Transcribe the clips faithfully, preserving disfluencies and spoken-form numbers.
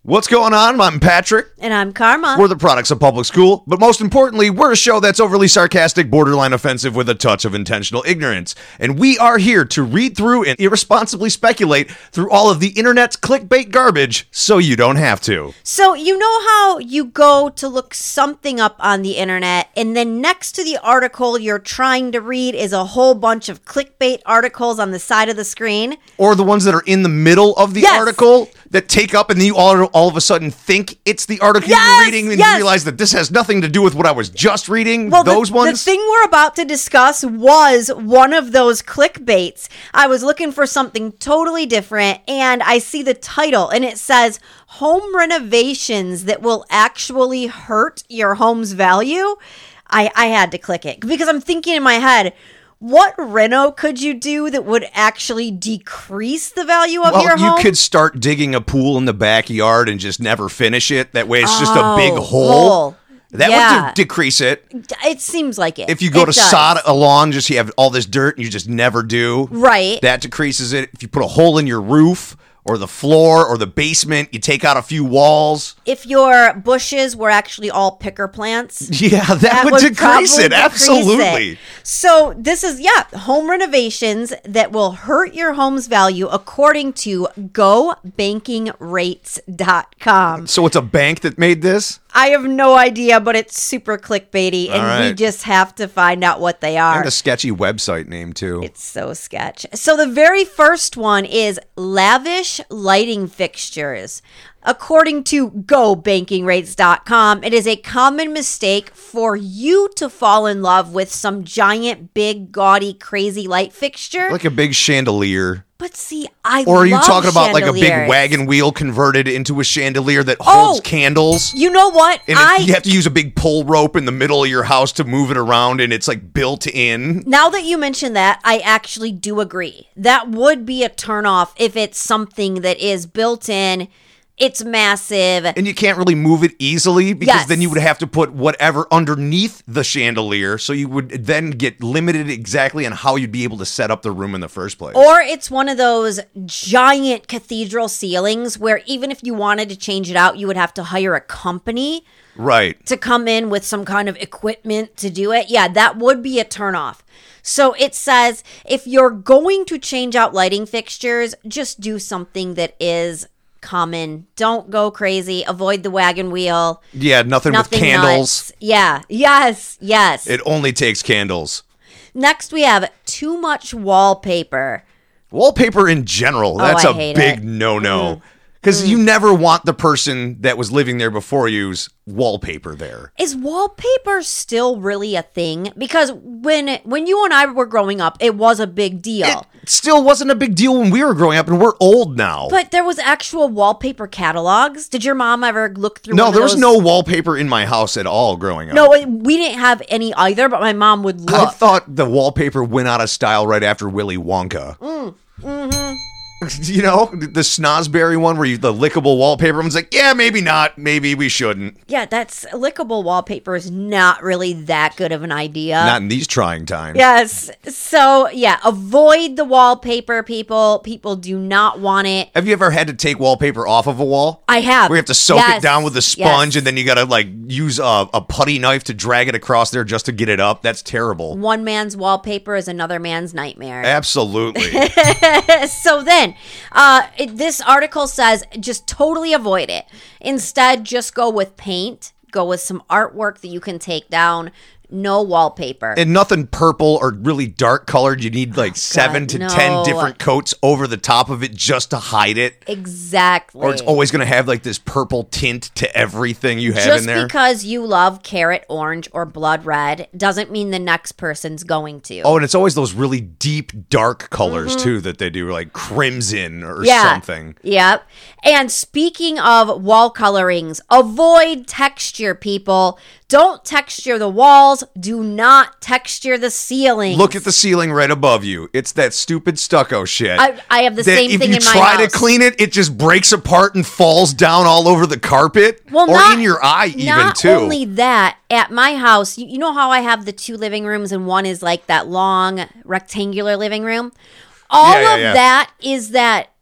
What's going on? I'm Patrick. And I'm Karma. We're the products of public school, but most importantly, we're a show that's overly sarcastic, borderline offensive with a touch of intentional ignorance. And we are here to read through and irresponsibly speculate through all of the internet's clickbait garbage so you don't have to. So you know how you go to look something up on the internet and then next to the article you're trying to read is a whole bunch of clickbait articles on the side of the screen? Or the ones that are in the middle of the yes. article that take up and then you all, all of a sudden think it's the article yes. you're reading and yes. you realize that this has nothing to do with what I was just reading. Well, those the, ones. the thing we're about to discuss was one of those clickbaits. I was looking for something totally different and I see the title and it says home renovations that will actually hurt your home's value. I, I had to click it because I'm thinking in my head, what reno could you do that would actually decrease the value of well, your home? You could start digging a pool in the backyard and just never finish it. That way it's just oh, a big hole. hole. That yeah. would de- decrease it. It seems like it. If you go it to does. sod a lawn, just you have all this dirt and you just never do. Right. That decreases it. If you put a hole in your roof or the floor or the basement, you take out a few walls. If your bushes were actually all picker plants. Yeah, that, that would, would decrease it. decrease Absolutely. It. So this is, yeah, home renovations that will hurt your home's value according to go banking rates dot com. So it's a bank that made this? I have no idea, but it's super clickbaity, and right. we just have to find out what they are. And a sketchy website name, too. It's so sketch. So the very first one is lavish lighting fixtures. According to go banking rates dot com, it is a common mistake for you to fall in love with some giant, big, gaudy, crazy light fixture. Like a big chandelier. But see, I Or are you love talking about like a big chandeliers. wagon wheel converted into a chandelier that holds Oh, candles? You know what? And I you have to use a big pull rope in the middle of your house to move it around, and it's like built in. Now that you mention that, I actually do agree. That would be a turnoff if it's something that is built in. It's massive. And you can't really move it easily because Yes. then you would have to put whatever underneath the chandelier. So you would then get limited exactly on how you'd be able to set up the room in the first place. Or it's one of those giant cathedral ceilings where even if you wanted to change it out, you would have to hire a company right. to come in with some kind of equipment to do it. Yeah, that would be a turnoff. So it says if you're going to change out lighting fixtures, just do something that is common. Don't go crazy. Avoid the wagon wheel. Yeah, nothing, Nothing with candles. nuts. Yeah. Yes. Yes. It only takes candles. Next, we have too much wallpaper. Wallpaper in general, that's I a hate big it. no-no. Because mm. you never want the person that was living there before you's wallpaper there. Is wallpaper still really a thing? Because when when you and I were growing up, it was a big deal. It still wasn't a big deal when we were growing up, and we're old now. But there was actual wallpaper catalogs. Did your mom ever look through No, one of there was those? no wallpaper in my house at all growing up. No, it- we didn't have any either, but my mom would look. I thought the wallpaper went out of style right after Willy Wonka. Mm, mm-hmm. You know, the Snosberry one where you, the lickable wallpaper. Everyone's like, yeah, maybe not. Maybe we shouldn't. Yeah, that's lickable wallpaper is not really that good of an idea. Not in these trying times. Yes. So, yeah, avoid the wallpaper, people. People do not want it. Have you ever had to take wallpaper off of a wall? I have. Where you have to soak Yes. it down with a sponge Yes. and then you got to like use a, a putty knife to drag it across there just to get it up. That's terrible. One man's wallpaper is another man's nightmare. Absolutely. So then, uh, it, this article says just totally avoid it. Instead, just go with paint. Go with some artwork that you can take down. No wallpaper. And nothing purple or really dark colored. You need like seven God, to no. ten different coats over the top of it just to hide it. Exactly. Or it's always going to have like this purple tint to everything you have Just in there. because you love carrot orange or blood red doesn't mean the next person's going to. Oh, and it's always those really deep, dark colors Mm-hmm. too that they do, like crimson or yeah. something. Yep. And speaking of wall colorings, avoid texture, people. Don't texture the walls. Do not texture the ceiling. Look at the ceiling right above you. It's that stupid stucco shit. I, I have the that same if thing you in my try house. to clean it, it just breaks apart and falls down all over the carpet Well, or not, in your eye even not too. Not only that, at my house, you, you know how I have the two living rooms and one is like that long rectangular living room? All Yeah, yeah, of yeah. that is that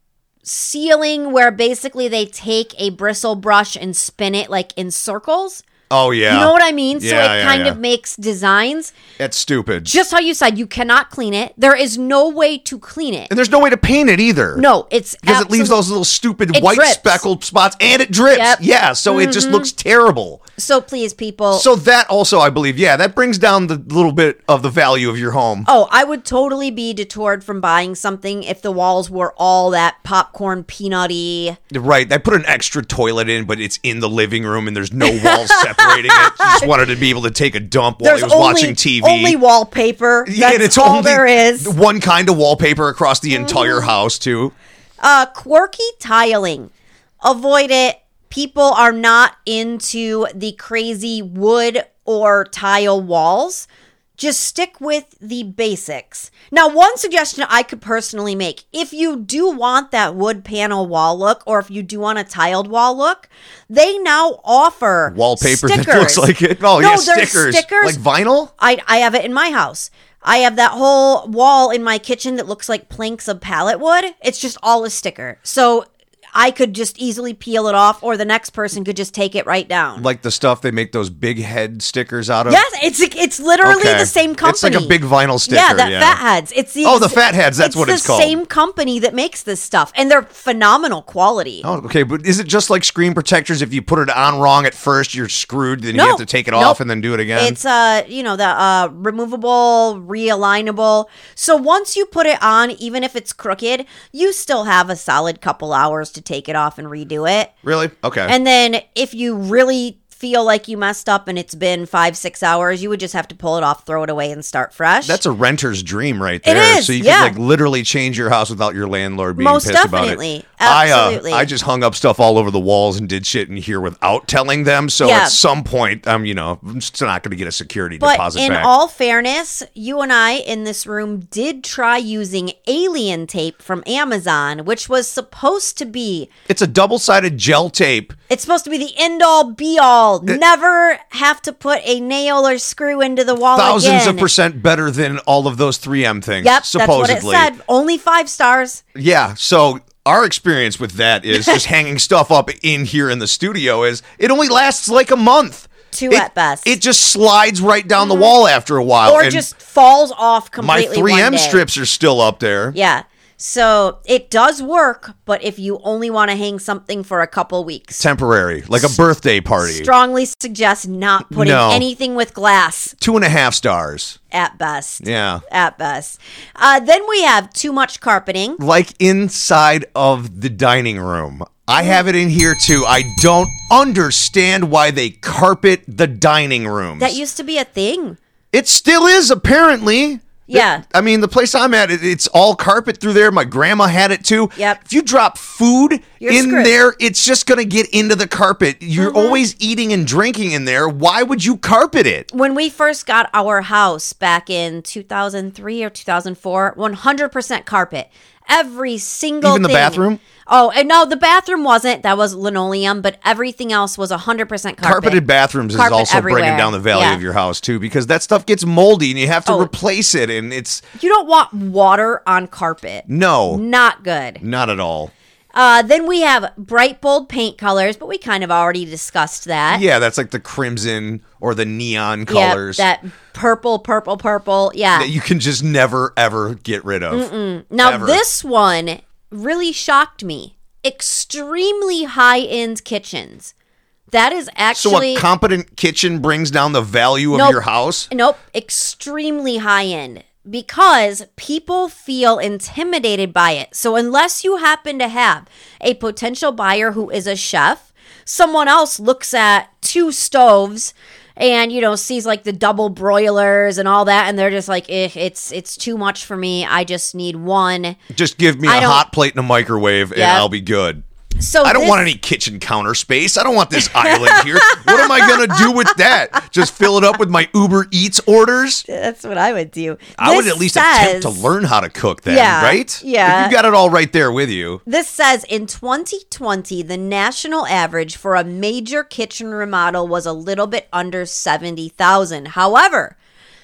ceiling where basically they take a bristle brush and spin it like in circles. Oh, yeah. You know what I mean? So Yeah, it yeah, kind yeah. of makes designs. That's stupid. Just how you said, you cannot clean it. There is no way to clean it. And there's no way to paint it either. No, it's Because it leaves absolute- those little stupid It white drips. speckled spots, and it drips. Yep. Yeah, so it just looks terrible. So please, people. So that also, I believe, yeah, that brings down the little bit of the value of your home. Oh, I would totally be detoured from buying something if the walls were all that popcorn peanutty. Right, I put an extra toilet in, but it's in the living room, and there's no walls separating it. You just wanted to be able to take a dump while There's he was only, watching T V. only wallpaper. Yeah, That's and it's all only there is. one kind of wallpaper across the entire house, too. Uh, quirky tiling. Avoid it. People are not into the crazy wood or tile walls. Just stick with the basics. Now, one suggestion I could personally make, if you do want that wood panel wall look, or if you do want a tiled wall look, they now offer Wallpaper stickers. that looks like it. Oh, No, yeah, there's stickers. stickers. Like vinyl? I, I have it in my house. I have that whole wall in my kitchen that looks like planks of pallet wood. It's just all a sticker. So I could just easily peel it off, or the next person could just take it right down. Like the stuff they make those big head stickers out of? Yes, it's it's literally Okay. the same company. It's like a big vinyl sticker. Yeah, that yeah. Fat Heads. It's the Oh, the Fat Heads, that's what it's the called. same company that makes this stuff, and they're phenomenal quality. Oh, okay, but is it just like screen protectors? If you put it on wrong at first, you're screwed. Then No. you have to take it Nope. off and then do it again. It's uh, you know, the uh removable, realignable. So once you put it on, even if it's crooked, you still have a solid couple hours to take it off and redo it. Really? Okay. And then if you really feel like you messed up and it's been five, six hours, you would just have to pull it off, throw it away, and start fresh. That's a renter's dream right It there. is, So you yeah. can like literally change your house without your landlord being Most pissed definitely. about it. Absolutely. I, uh, I just hung up stuff all over the walls and did shit in here without telling them. So Yeah. at some point, I'm, you know, I'm just not going to get a security But deposit in back. all fairness, you and I in this room did try using alien tape from Amazon, which was supposed to be, It's a double-sided gel tape. it's supposed to be the end all be all. Never have to put a nail or screw into the wall Thousands again. of percent better than all of those three M things, Yep, supposedly. that's what it said. Only five stars. Yeah, so our experience with that is just hanging stuff up in here in the studio is it only lasts like a month. Two It- at best. It just slides right down the wall after a while. Or and just falls off my completely. three M one day. strips are still up there. Yeah. So it does work, but if you only want to hang something for a couple weeks, Temporary, like a birthday party. strongly suggest not putting No. anything with glass Two and a half stars. at best. Yeah. At best. Uh, then we have too much carpeting. Like inside of the dining room. I have it in here too. I don't understand why they carpet the dining rooms. That used to be a thing. It still is, apparently. Yeah. It- I mean, the place I'm at, it, it's all carpet through there. My grandma had it too. Yep. If you drop food You're in screwed. there, it's just going to get into the carpet. You're Mm-hmm. always eating and drinking in there. Why would you carpet it? When we first got our house back in two thousand three or two thousand four, one hundred percent carpet. Every single Even the thing. bathroom? Oh, and no, the bathroom wasn't. That was linoleum, but everything else was one hundred percent carpet. Carpeted bathrooms Carpet is also bringing everywhere. down the value Yeah. of your house too, because that stuff gets moldy and you have to Oh. replace it. And it's You don't want water on carpet. no, Not good. not at all. Uh, then we have bright, bold paint colors, but we kind of already discussed that. Yeah, that's like the crimson or the neon Yeah, colors that purple, purple, purple. Yeah. that you can just never ever get rid of. Now, ever. this one really shocked me. Extremely high-end kitchens. That is So actually... a competent kitchen brings down the value of Nope. your house? Nope. Extremely high-end. Because people feel intimidated by it. So unless you happen to have a potential buyer who is a chef, someone else looks at two stoves and, you know, sees like the double broilers and all that, and they're just like, eh, it's it's too much for me. I just need one. Just give me I a don't- hot plate and a microwave and Yep. I'll be good. So I don't this- want any kitchen counter space. I don't want this island here. What am I going to do with that? Just fill it up with my Uber Eats orders? That's what I would do. I would This at least says- attempt to learn how to cook then, Yeah, right? yeah. If you got it all right there with you. This says in twenty twenty, the national average for a major kitchen remodel was a little bit under seventy thousand. However,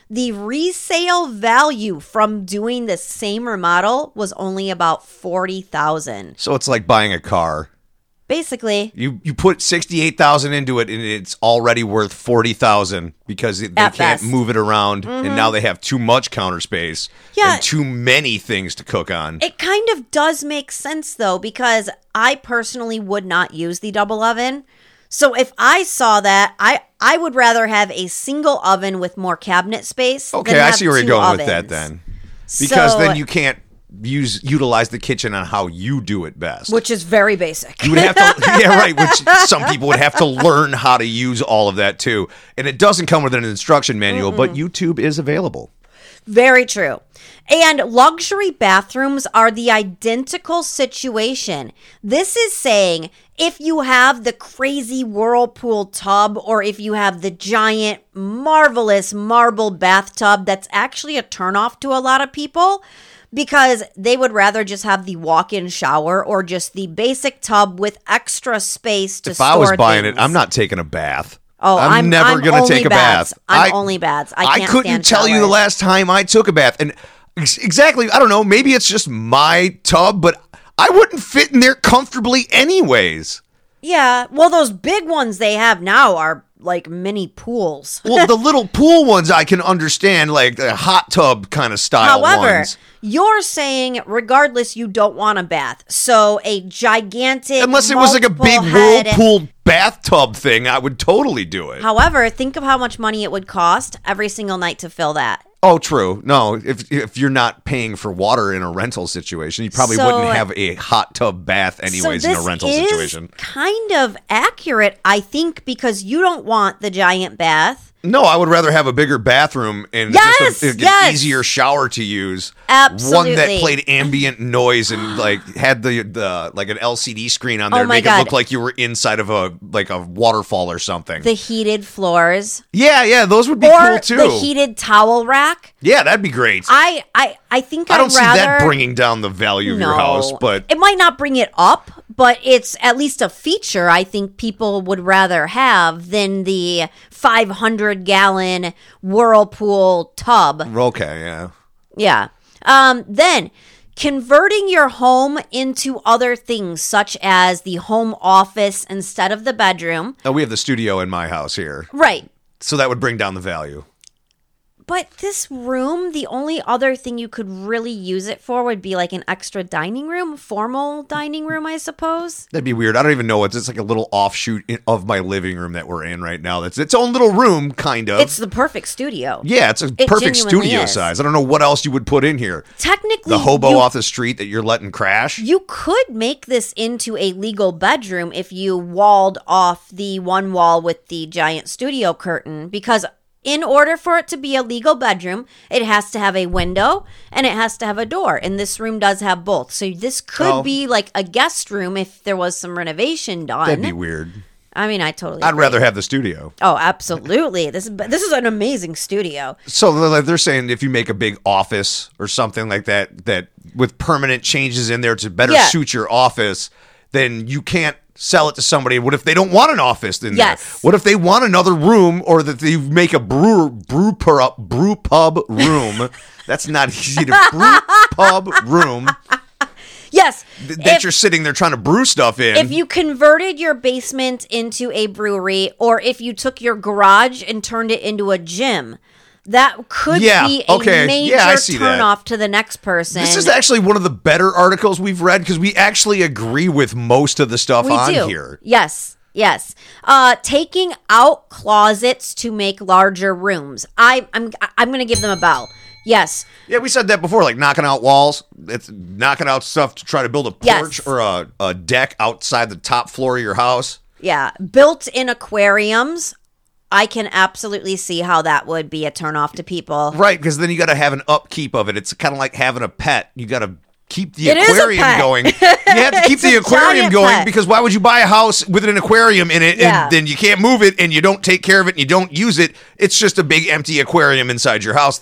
the resale value from doing the same remodel was only about forty thousand dollars. So it's like buying a car. Basically. You you put sixty-eight thousand dollars into it, and it's already worth forty thousand dollars because they At can't best. move it around, mm-hmm. and now they have too much counter space Yeah. and too many things to cook on. It kind of does make sense, though, because I personally would not use the double oven. So if I saw that, I, I would rather have a single oven with more cabinet space. Okay, than I have see where you're two going ovens. with that then. Because So- then you can't use utilize the kitchen on how you do it best. Which is very basic. You would have to, yeah, right. Which some people would have to learn how to use all of that too. And it doesn't come with an instruction manual, Mm-mm. but YouTube is available. Very true. And luxury bathrooms are the identical situation. This is saying if you have the crazy whirlpool tub or if you have the giant, marvelous marble bathtub, that's actually a turnoff to a lot of people because they would rather just have the walk-in shower or just the basic tub with extra space to if store I was buying things. it, I'm not taking a bath. Oh, I'm, I'm never I'm going to take a baths. bath. I'm I, only baths. I, I can't couldn't stand tell you the showers. last time I took a bath. And ex- exactly, I don't know, maybe it's just my tub, but I wouldn't fit in there comfortably anyways. Yeah, well, those big ones they have now are like mini pools. Well, the little pool ones I can understand, like the hot tub kind of style However, ones. you're saying regardless you don't want a bath. So a gigantic Unless it was like a big multiple-head- whirlpool bathtub thing, I would totally do it. However, think of how much money it would cost every single night to fill that. Oh, true. No, if if you're not paying for water in a rental situation, you probably So- wouldn't have a hot tub bath anyways so in this a rental is situation. kind of accurate, I think, because you don't want the giant bath. No, I would rather have a bigger bathroom and Yes, just a, an yes. easier shower to use. Absolutely. One that played ambient noise and like had the the like an L C D screen on there Oh to my make God. it look like you were inside of a like a waterfall or something. The heated floors. yeah, yeah, those would be Or cool too. the heated towel rack. yeah, that'd be great. I, I, I think I I'd don't see rather, that bringing down the value of no. your house, but it might not bring it up, but it's at least a feature I think people would rather have than the five hundred gallon whirlpool tub. okay, yeah. Yeah. Um, then converting your home into other things such as the home office instead of the bedroom. Oh, we have the studio in my house here, Right. so that would bring down the value. But this room, the only other thing you could really use it for would be like an extra dining room, formal dining room, I suppose. That'd be weird. I don't even know what it's like a little offshoot in, of my living room that we're in right now. That's its own little room, kind of. It's the perfect studio. yeah, it's a It perfect genuinely studio is. size. I don't know what else you would put in here. Technically, The hobo you, off the street that you're letting crash. you could make this into a legal bedroom if you walled off the one wall with the giant studio curtain, because in order for it to be a legal bedroom, it has to have a window and it has to have a door. And this room does have both. So this could Oh. be like a guest room if there was some renovation done. That'd be weird. I mean, I totally I'd agree. rather have the studio. Oh, absolutely. This is this is an amazing studio. So like, they're saying if you make a big office or something like that, that with permanent changes in there to better Yeah. suit your office, then you can't sell it to somebody. What if they don't want an office in Yes. there? What if they want another room, or that they make a brew brew per, brew pub room? That's not easy to brew pub room Yes. th- that if, you're sitting there trying to brew stuff in. if you converted your basement into a brewery, or if you took your garage and turned it into a gym, that could Yeah, be a okay. major Yeah, I see that. turnoff to the next person. This is actually one of the better articles we've read because we actually agree with most of the stuff we on do. here. Yes. Yes. Uh, taking out closets to make larger rooms. I, I'm I'm going to give them a bell. Yes. Yeah, we said that before, like knocking out walls. It's knocking out stuff to try to build a porch Yes. or a, a deck outside the top floor of your house. Yeah. Built-in aquariums. I can absolutely see how that would be a turnoff to people. Right, because then you got to have an upkeep of it. It's kind of like having a pet. You got to keep the It is a aquarium pet. going. You have to keep It's the a aquarium giant going pet. because why would you buy a house with an aquarium in it Yeah. and then you can't move it and you don't take care of it and you don't use it? It's just a big empty aquarium inside your house then.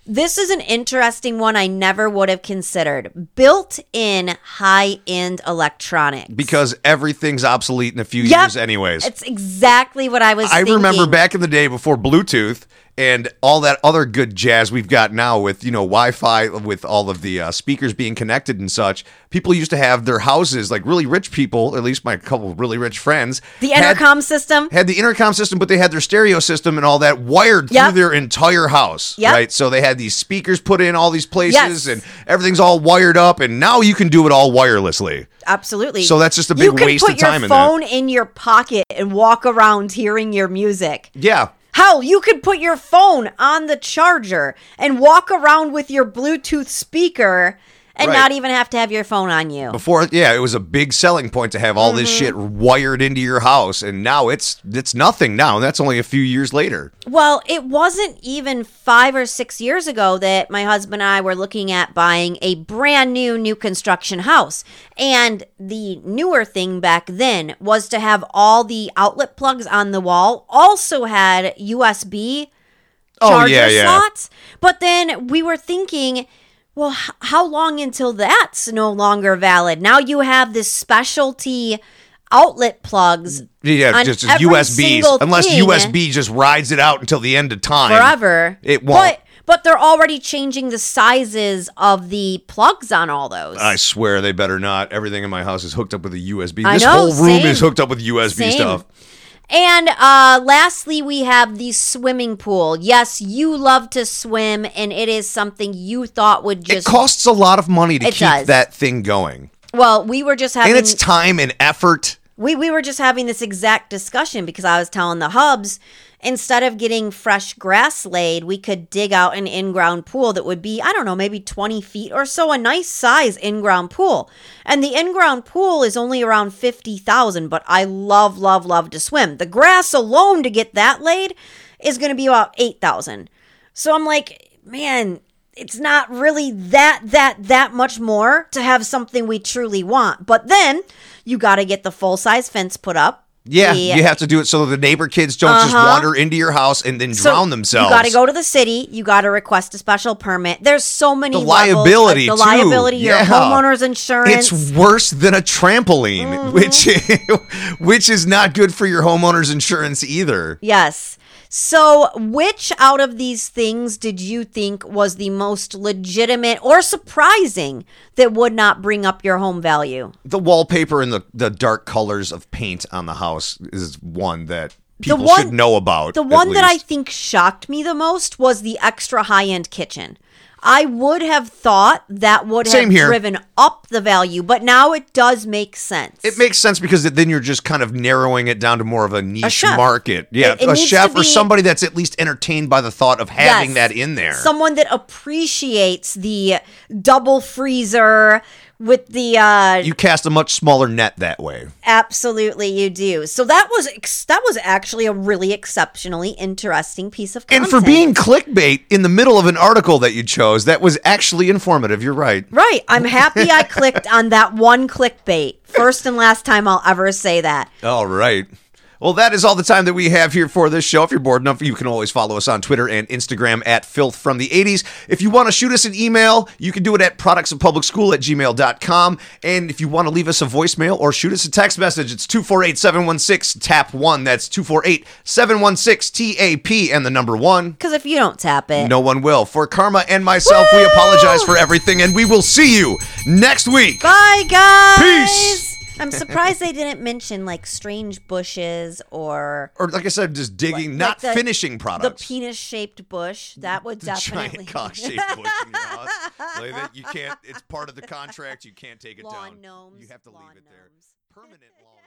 This is an interesting one I never would have considered. Built-in high-end electronics. Because everything's obsolete in a few Yep. years anyways. It's exactly what I was I thinking. remember back in the day before Bluetooth and all that other good jazz we've got now with, you know, Wi-Fi, with all of the uh, speakers being connected and such. People used to have their houses, like really rich people, at least my couple of really rich friends. The had- intercom system. Had the intercom system, but they had their stereo system and all that wired Yep. through their entire house, Yep. right? So they had these speakers put in all these places, Yes. and everything's all wired up, and now you can do it all wirelessly. Absolutely. So that's just a big you can waste put of time your in that. phone in your pocket and walk around hearing your music. Yeah. Hell, you could put your phone on the charger and walk around with your Bluetooth speaker and Right. not even have to have your phone on you. Before, yeah, it was a big selling point to have all this Mm-hmm. shit wired into your house, and now it's it's nothing now. And that's only a few years later. Well, it wasn't even five or six years ago that my husband and I were looking at buying a brand new, new construction house. And the newer thing back then was to have all the outlet plugs on the wall, also had U S B Oh, charger yeah, yeah. slots. But then we were thinking, well, h- how long until that's no longer valid? Now you have this specialty outlet plugs Yeah, on just every U S Bs. single Unless thing U S B just rides it out until the end of time. forever. It won't. But, but they're already changing the sizes of the plugs on all those. I swear they better not. Everything in my house is hooked up with a U S B. I This know, whole room same. is hooked up with U S B Same. stuff. And uh, lastly, we have the swimming pool. Yes, you love to swim, and it is something you thought would It just. costs a lot of money to It keep does. that thing going. Well, we were just having. And it's time and effort. We we were just having this exact discussion because I was telling the hubs, instead of getting fresh grass laid, we could dig out an in-ground pool that would be, I don't know, maybe twenty feet or so, a nice size in-ground pool. And the in-ground pool is only around fifty thousand, but I love, love, love to swim. The grass alone to get that laid is going to be about eight thousand. So I'm like, man, it's not really that, that, that much more to have something we truly want. But then you got to get the full-size fence put up. Yeah, The- you have to do it so the neighbor kids don't just Uh-huh. wander into your house and then So drown themselves. You got to go to the city. You got to request a special permit. There's so many The levels, liability, like the too. liability, your Yeah. homeowner's insurance. It's worse than a trampoline, Mm-hmm. which which is not good for your homeowner's insurance either. Yes. So, which out of these things did you think was the most legitimate or surprising that would not bring up your home value? The wallpaper and the, the dark colors of paint on the house is one that people one- should know about. The at one that I least. think shocked me the most was the extra high-end kitchen. I would have thought that would Same have here. driven up the value, but now it does make sense. It makes sense because then you're just kind of narrowing it down to more of a niche chef. market. Yeah, It- it a needs chef to or be- somebody that's at least entertained by the thought of having Yes. that in there. Someone that appreciates the double freezer with the uh You cast a much smaller net that way. absolutely you do. So that was ex- that was actually a really exceptionally interesting piece of And content. for being clickbait in the middle of an article that you chose, that was actually informative. You're right. right, I'm happy I clicked on that one clickbait. First and last time I'll ever say that. All right. Well, that is all the time that we have here for this show. If you're bored enough, you can always follow us on Twitter and Instagram at Filth from the eighties. If you want to shoot us an email, you can do it at products of public school at gmail dot com. And if you want to leave us a voicemail or shoot us a text message, it's two four eight, seven one six, T A P one. That's two four eight, seven one six, T A P and the number one. Because if you don't tap it, No one will. For Karma and myself, we Woo! apologize for everything, and we will see you next week. bye guys. Peace. I'm surprised they didn't mention like strange bushes or Or like I said, just digging, like not the- finishing the products. penis-shaped bush. That would definitely Giant cock-shaped bush in your house. Like that, you can't. It's part of the contract. You can't take it Lawn down. gnomes, You have to lawn leave it there. gnomes. Permanent lawn.